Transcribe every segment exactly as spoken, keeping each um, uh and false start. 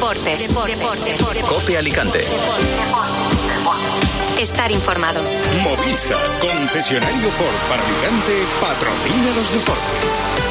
Deportes. Deportes. Deportes. COPE Alicante. Estar informado. Movisa, concesionario Ford para Alicante, patrocina los deportes.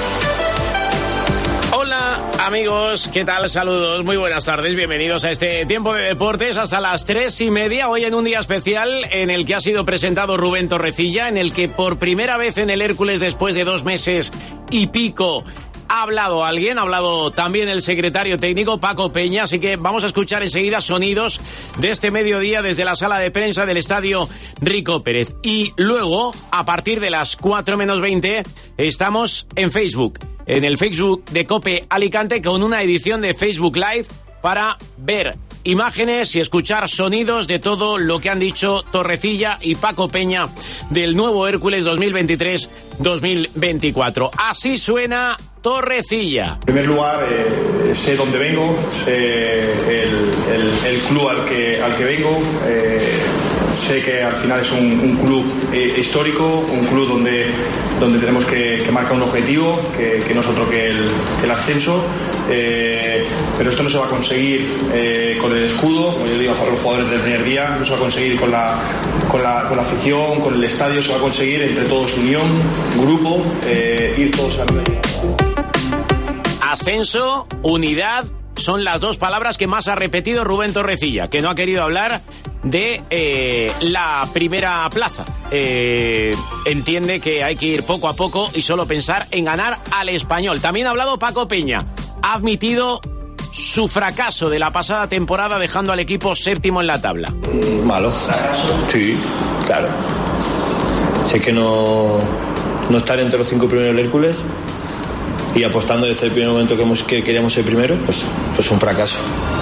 Hola amigos, ¿qué tal? Saludos, muy buenas tardes, bienvenidos a este tiempo de deportes hasta las tres y media, hoy en un día especial en el que ha sido presentado Rubén Torrecilla, en el que por primera vez en el Hércules después de dos meses y pico ha hablado alguien, ha hablado también el secretario técnico Paco Peña, así que vamos a escuchar enseguida sonidos de este mediodía desde la sala de prensa del estadio Rico Pérez. Y luego, a partir de las cuatro menos veinte, estamos en Facebook, en el Facebook de COPE Alicante, con una edición de Facebook Live para ver imágenes y escuchar sonidos de todo lo que han dicho Torrecilla y Paco Peña del nuevo Hércules dos mil veintitrés dos mil veinticuatro. Así suena Torrecilla. En primer lugar, eh, sé dónde vengo, sé el, el, el club al que, al que vengo, eh, sé que al final es un, un club eh, histórico, un club donde, donde tenemos que, que marcar un objetivo, que, que no es otro que el, que el ascenso, eh, pero esto no se va a conseguir eh, con el escudo, como yo digo a los jugadores del primer día, no se va a conseguir con la, con la, con la afición, con el estadio, se va a conseguir entre todos unión, grupo, eh, ir todos a la misma. Ascenso, unidad, son las dos palabras que más ha repetido Rubén Torrecilla, que no ha querido hablar de eh, la primera plaza. Eh, entiende que hay que ir poco a poco y solo pensar en ganar al Español. También ha hablado Paco Peña, ha admitido su fracaso de la pasada temporada dejando al equipo séptimo en la tabla. Malo. Sí, claro. Si es que no, no estar entre los cinco primeros del Hércules y apostando desde el primer momento que, hemos, que queríamos ser primero, pues, pues un fracaso.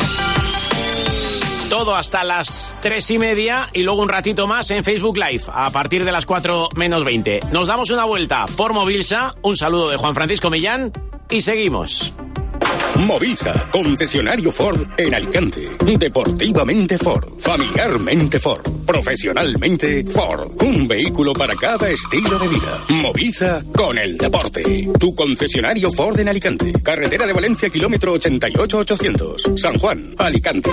Todo hasta las tres y media y luego un ratito más en Facebook Live a partir de las cuatro menos veinte. Nos damos una vuelta por Movilsa, un saludo de Juan Francisco Millán y seguimos. Movisa, concesionario Ford en Alicante. Deportivamente Ford, familiarmente Ford, profesionalmente Ford. Un vehículo para cada estilo de vida. Movisa con el deporte. Tu concesionario Ford en Alicante. Carretera de Valencia, kilómetro ochenta y ocho ochocientos. San Juan, Alicante.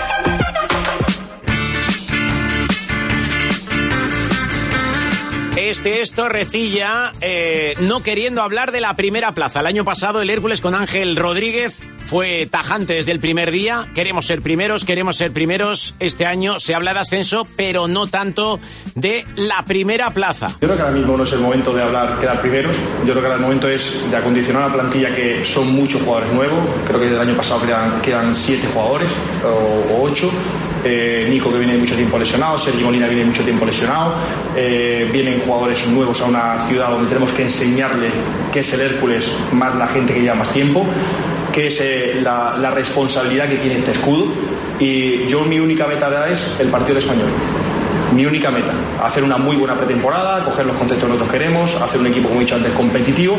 Este es Torrecilla, eh, no queriendo hablar de la primera plaza. El año pasado el Hércules con Ángel Rodríguez fue tajante desde el primer día. Queremos ser primeros, queremos ser primeros. Este año se habla de ascenso, pero no tanto de la primera plaza. Yo creo que ahora mismo no es el momento de hablar, quedar primeros. Yo creo que ahora el momento es de acondicionar una plantilla que son muchos jugadores nuevos. Creo que desde el año pasado quedan, quedan siete jugadores o, o ocho. Eh, Nico, que viene mucho tiempo lesionado, Sergio Molina viene mucho tiempo lesionado, eh, vienen jugadores nuevos a una ciudad donde tenemos que enseñarle qué es el Hércules, más la gente que lleva más tiempo, qué es eh, la, la responsabilidad que tiene este escudo, y yo mi única meta ahora es el partido del Español. Mi única meta, hacer una muy buena pretemporada, coger los conceptos que nosotros queremos, hacer un equipo, como he dicho antes, competitivo.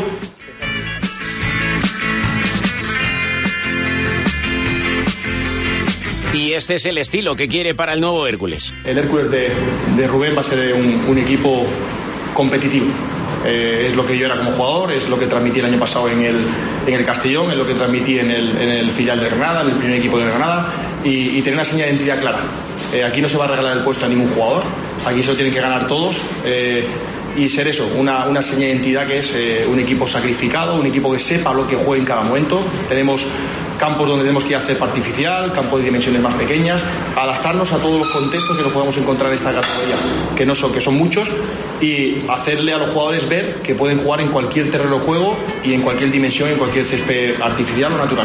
Y este es el estilo que quiere para el nuevo Hércules. El Hércules de, de Rubén va a ser un, un equipo competitivo. Eh, es lo que yo era como jugador, es lo que transmití el año pasado en el, en el Castellón, es lo que transmití en el, en el filial de Granada, en el primer equipo de Granada, y, y tener una señal de identidad clara. Eh, aquí no se va a regalar el puesto a ningún jugador, aquí se lo tienen que ganar todos. Eh, y ser eso, una, una señal de identidad que es eh, un equipo sacrificado, un equipo que sepa lo que juega en cada momento. Tenemos campos donde tenemos que ir a hacer artificial, campos de dimensiones más pequeñas, adaptarnos a todos los contextos que nos podemos encontrar en esta categoría, que no son, que son muchos, y hacerle a los jugadores ver que pueden jugar en cualquier terreno de juego y en cualquier dimensión, en cualquier césped artificial o natural.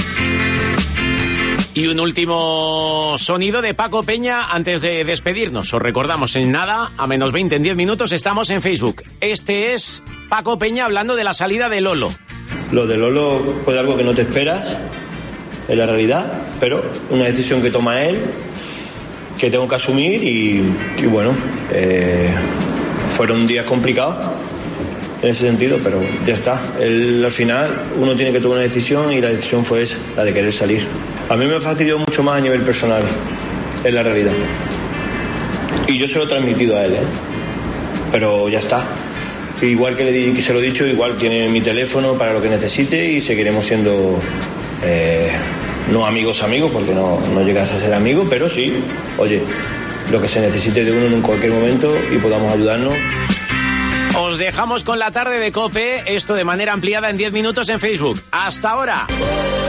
Y un último sonido de Paco Peña antes de despedirnos. Os recordamos, en nada, a menos veinte, en diez minutos, estamos en Facebook. Este es Paco Peña hablando de la salida de Lolo. Lo de Lolo fue algo que no te esperas, en la realidad, pero una decisión que toma él, que tengo que asumir, y, y bueno, eh, fueron días complicados en ese sentido, pero ya está. Él, al final, uno tiene que tomar una decisión, y la decisión fue esa, la de querer salir. A mí me fastidió mucho más a nivel personal, en la realidad. Y yo se lo he transmitido a él, ¿eh? Pero ya está. Igual que, le di, que se lo he dicho, igual tiene mi teléfono para lo que necesite, y seguiremos siendo eh, no amigos amigos, porque no, no llegas a ser amigo, pero sí, oye, lo que se necesite de uno en cualquier momento y podamos ayudarnos. Os dejamos con la tarde de COPE, esto de manera ampliada en diez minutos en Facebook. ¡Hasta ahora!